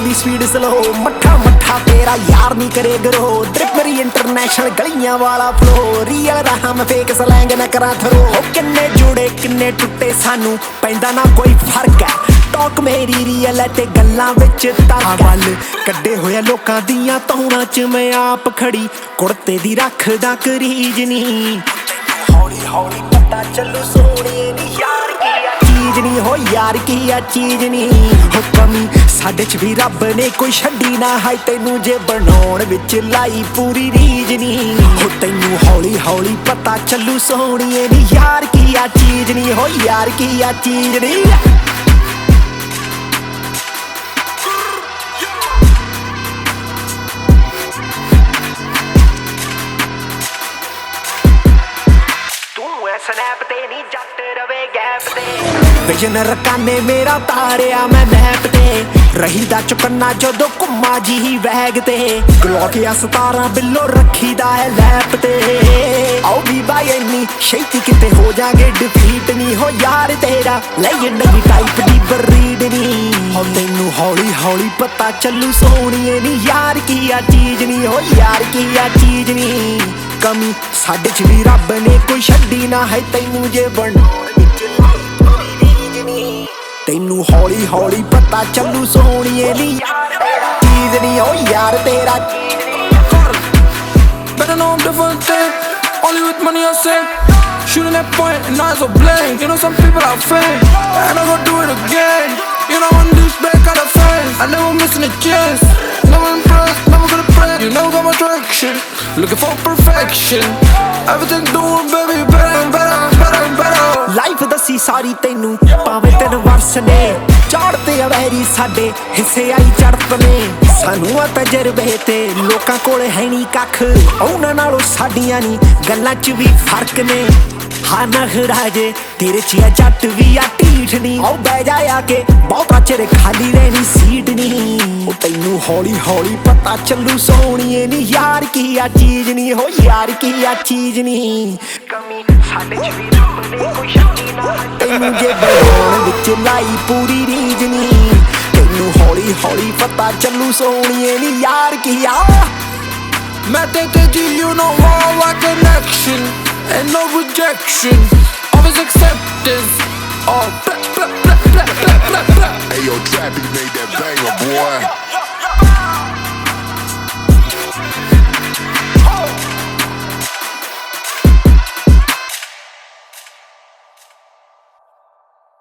ਦੀ speed slow ਮੱਠਾ ਮੱਠਾ ਤੇਰਾ ਯਾਰ ਨਹੀਂ ਕਰੇ ਗਰੋ ਡ੍ਰਿਪ ਮੇਰੀ ਇੰਟਰਨੈਸ਼ਨਲ ਗਲੀਆਂ ਵਾਲਾ ਫਲੋ ਰੀਅਲ ਰਹਾ ਮੈਂ ਫੇਕ ਸਲੈਂਗ ਨਾ ਕਰਾਂ ਥਰੋ ਹੋ ਕਿੰਨੇ ਜੁੜੇ ਕਿੰਨੇ ਟੁੱਟੇ ਸਾਨੂੰ ਪੈਂਦਾ ਨਾ ਕੋਈ ਫਰਕ ਹੈ ਟੌਕ ਮੇਰੀ ਰੀਅਲ ਤੇ ਗੱਲਾਂ ਵਿੱਚ ਤਾਕਤ ਵੱਲ ਕੱਢੇ ਹੋਇਆ ਲੋਕਾਂ ਦੀਆਂ ਤੌਣਾਂ 'ਚ ਮੈਂ ਆਪ ਖੜੀ ਕੁੜਤੇ ਦੀ ਰੱਖਦਾ ਕਰੀਜ ਨੀ ਹੌਲੀ ਹੌਲੀ ਪਤਾ ਚੱਲੂ ਸੋਹਣੀਏ ਨੀ ਯਾਰ ਕੀ ਆ ਚੀਜ਼ ਨੀ ਹੋ ਯਾਰ ਕੀ ਆ ਚੀਜ਼ ਨੀ ਹੋ ਕਮੀ ਸਾਡੇ 'ਚ ਵੀ ਰੱਬ ਨੇ ਕੋਈ ਛੱਡੀ ਨਾ ਹੈ ਤੈਨੂੰ ਜੇ ਬਣਾਉਣ ਵਿੱਚ ਲਾਈ ਪੂਰੀ ਰੀਝ ਨੀ ਹੋ ਤੈਨੂੰ ਹੌਲੀ ਹੌਲੀ ਪਤਾ ਚੱਲੂ ਸੋਹਣੀਏ ਨੀ ਯਾਰ ਕੀ ਆ ਚੀਜ਼ ਨੀ ਹੋ ਯਾਰ ਕੀ ਆ ਚੀਜ਼ ਨੀ ਸਨੈਪ ਤੇ ਨਹੀਂ ਜੱਟ ਰਵੇ ਗੈਪ ਤੇ ਵਿਜਨ ਰਕਾਨੇ ਮੇਰਾ ਤਾਰਿਆ ਮੈਂ ਮੈਪ ਤੇ ਰਹੀਦਾ ਚੁਕੰਨਾ ਜਦੋਂ ਘੁੰਮਾ ਜੀ ਵੈਗ ਤੇ ਗਲੋਕ ਆ 17 ਬਿੱਲੋ ਰੱਖੀਦਾ ਹੈ ਲੈਪ ਤੇ ਆਓ ਵੀ ਬਾਈ ਇੰਨੀ ਛੇਤੀ ਕਿਤੇ ਹੋ ਜਾਗੇ ਡਿਫੀਟ ਨਹੀਂ ਹੋ ਯਾਰ ਤੇਰਾ ਲੈਜੈਂਡਰੀ ਟਾਈਪ ਦੀ ਬਰੀਡ ਨਹੀਂ ਹੋ ਤੈਨੂੰ ਹੌਲੀ ਹੌਲੀ ਪਤਾ ਚੱਲੂ ਸੋਹਣੀਏ ਨੀ ਯਾਰ ਕੀ ਆ ਚੀਜ਼ ਨਹੀਂ ਹੋ ਯਾਰ ਕੀ ਆ ਚੀਜ਼ ਨਹੀਂ ਕਮੀ ਸਾਡੇ 'ਚ ਵੀ ਰੱਬ ਨੇ ਕੋਈ ਛੱਡੀ ਨਾ ਹੈ ਤੈਨੂੰ ਜੇ ਬਣਾਉਣ ਵਿੱਚ ਰੀਝ ਨੀ ਤੈਨੂੰ ਹੌਲੀ ਹੌਲੀ ਪਤਾ ਚੱਲੂ ਸੋਹਣੀਏ ਨੀ ਯਾਰ ਤੇਰਾ ਚੀਜ਼ ਨੀ ਓ ਯਾਰ ਤੇਰਾ ਚੀਜ਼ ਨੀ Better know I'm different thing. Only with money I say. Shooting that point and eyes are blank. You know some people are fake, and I'm gonna do it again. You know when this back got a face, I never missing a chance. Never impressed, never gonna press. You never got my direction. Looking for perfection. Everything doing baby better and better and better and better. Life ਦੱਸੀ ਸਾਰੀ ਤੈਨੂੰ ਭਾਵੇਂ 3 ਵਰਸ ਨੇ ਚੜ੍ਹਦੇ ਆ very ਸਾਡੇ ਹਿੱਸੇ ਆਈ ਚੜ੍ਹਤ ਨੇ ਸਾਨੂੰ ਆ ਤਜਰਬੇ ਤੇ ਲੋਕਾਂ ਕੋਲ ਹੈ ਨਹੀਂ ਕੱਖ ਉਹਨਾਂ ਨਾਲੋਂ ਸਾਡੀਆਂ ਨੀ ਗੱਲਾਂ 'ਚ ਵੀ ਫਰਕ ਨੇ ਹਾਂ ਨਖਰਾਜੇ ਤੇਰੇ 'ਚ ਆ ਜੱਟ ਵੀ ਆ ਢੀਠ ਨੀ ਆਓ ਬਹਿ ਜਾ ਆ ਕੇ ਬਹੁਤਾ ਚਿਰ ਖਾਲੀ ਰਹਿਣੀ ਸੀਟ ਨੀ ਉਹ ਤੈਨੂੰ ਹੌਲੀ ਹੌਲੀ ਪਤਾ ਚੱਲੂ ਸੋਹਣੀਏ ਨੀ ਯਾਰ ਕੀ ਆ ਚੀਜ਼ ਨੀ ਹੋ ਯਾਰ ਕੀ ਆ ਚੀਜ਼ ਨੀ ਕਮੀ ਸਾਡੇ 'ਚ ਵੀ ਰੱਬ ਨੇ ਕੋਈ ਛੱਡੀ ਨਾ ਤੈਨੂੰ ਜੇ ਬਣਾਉਣ ਵਿੱਚ ਲਾਈ ਪੂਰੀ ਰੀਝ ਨੀ ਤੈਨੂੰ ਹੌਲੀ ਹੌਲੀ ਪਤਾ ਚੱਲੂ ਸੋਹਣੀਏ ਨੀ ਯਾਰ ਕੀ ਆ ਮੈਂ ਤੇ ਜੀ you know all our connection and no rejection, always acceptance. Oh, blah, blah, blah, blah, blah, blah, blah. Hey yo, Trappy made that banger, boy.